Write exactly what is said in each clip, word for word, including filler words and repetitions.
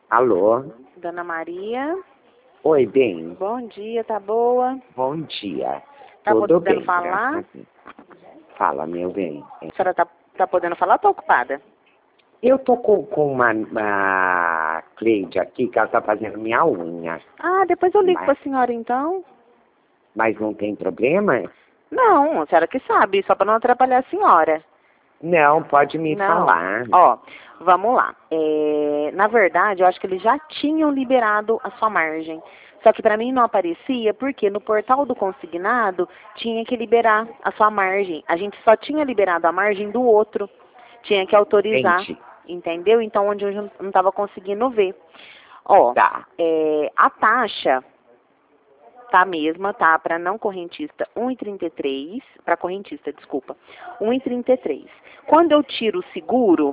Alô? Dona Maria. Oi, bem. Bom dia, tá boa? Bom dia. Tá Tudo podendo bem, falar? graças a Deus. Fala, meu bem. A senhora tá, tá podendo falar ou tá ocupada? Eu tô com, com uma, uma Cleide aqui que ela tá fazendo minha unha. Ah, depois eu ligo Mas, pra senhora então. mas não tem problema? Não, a senhora que sabe, só pra não atrapalhar a senhora. Não, pode me Não. falar. Ó, vamos lá. É, na verdade, eu acho que eles já tinham liberado a sua margem. Só que para mim não aparecia porque no portal do consignado tinha que liberar a sua margem. A gente só tinha liberado a margem do outro. Tinha que autorizar, Entendi. entendeu? Então, onde eu não estava conseguindo ver. Ó, Tá. é, a taxa tá a mesma, tá? Para não correntista, um e trinta e três. Para correntista, desculpa, um e trinta e três. Quando eu tiro o seguro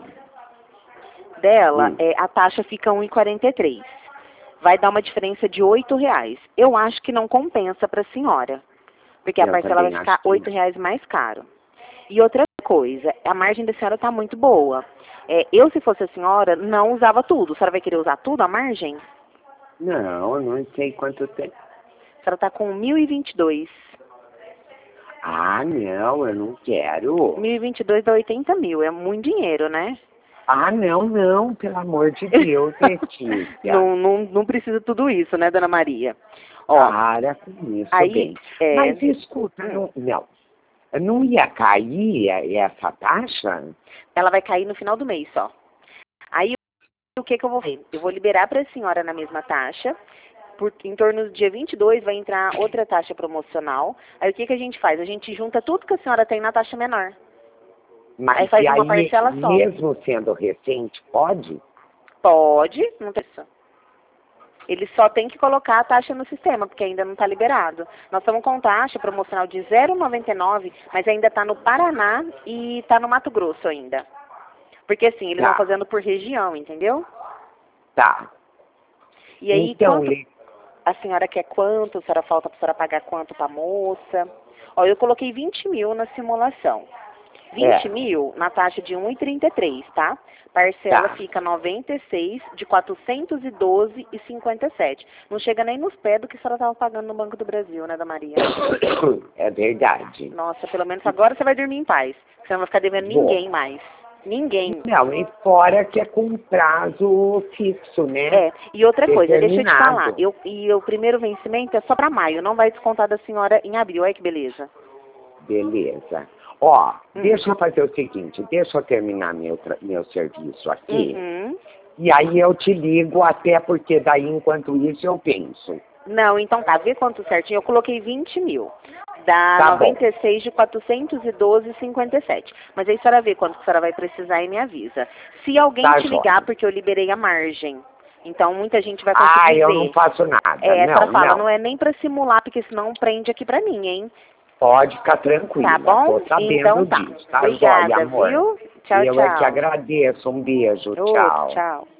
dela, Hum. é, a taxa fica um e quarenta e três. Vai dar uma diferença de oito reais. Eu acho que não compensa para a senhora, porque a Eu parcela vai também ficar acho que oito não. reais mais caro. E outra coisa, a margem da senhora está muito boa. É, eu, se fosse a senhora, não usava tudo. A senhora vai querer usar tudo, a margem? Não, eu não sei quanto tem. A senhora está com mil e vinte e dois. Ah, não, eu não quero. mil e vinte e dois dá oitenta mil. É muito dinheiro, né? Ah, não, não, pelo amor de Deus, Letícia. não, não, não precisa tudo isso, né, Dona Maria? Ó, Para com isso, aí, bem. é... Mas escuta, Hum, não, não, não ia cair essa taxa? ela vai cair no final do mês só. Aí, o que que eu vou ver? Eu vou liberar para a senhora na mesma taxa. Por, em torno do dia vinte e dois vai entrar outra taxa promocional. Aí, o que que a gente faz? A gente junta tudo que a senhora tem na taxa menor. Mas Aí faz e uma aí, parcela só. mesmo sendo recente, pode? Pode, não tem isso. Ele só tem que colocar a taxa no sistema, porque ainda não está liberado. Nós estamos com taxa promocional de zero vírgula noventa e nove, mas ainda está no Paraná e está no Mato Grosso ainda. Porque assim, eles vão Tá, fazendo por região, entendeu? tá. E aí, Então, quanto Le- a senhora quer quanto? A senhora falta para a senhora pagar quanto para a moça? Ó, eu coloquei vinte mil na simulação. vinte é, mil na taxa de um e trinta e três, tá? Parcela tá. fica noventa e seis de quatrocentos e doze e cinquenta e sete. Não chega nem nos pés do que a senhora estava pagando no Banco do Brasil, né, da Maria? É verdade. Nossa, pelo menos agora você vai dormir em paz. Você não vai ficar devendo Vou. ninguém mais. Ninguém. Não, e fora que é com prazo fixo, né? É, e outra coisa, deixa eu te falar, Determinado. eu, e o primeiro vencimento é só para maio, não vai descontar da senhora em abril, olha que beleza. Beleza. Ó, Hum. deixa eu fazer o seguinte, deixa eu terminar meu, tra- meu serviço aqui, Uhum. e aí eu te ligo, até porque daí, enquanto isso, eu penso. Não, então tá, vê quanto certinho, eu coloquei vinte mil. Dá Tá bom, noventa e seis de quatrocentos e doze e cinquenta e sete. Mas aí a senhora vê quanto que a senhora vai precisar e me avisa. Se alguém tá te ligar, jóia. porque eu liberei a margem, então muita gente vai Ah, conseguir eu não ver. faço nada. É, a senhora Não, fala, não. não é nem pra simular, porque senão prende aqui pra mim, hein? Pode ficar Tá tranquila, bom? tô sabendo Então tá. disso, tá jóia, Obrigada, amor? viu? Tchau, Eu é que tchau. agradeço, um beijo, Outro, tchau. tchau.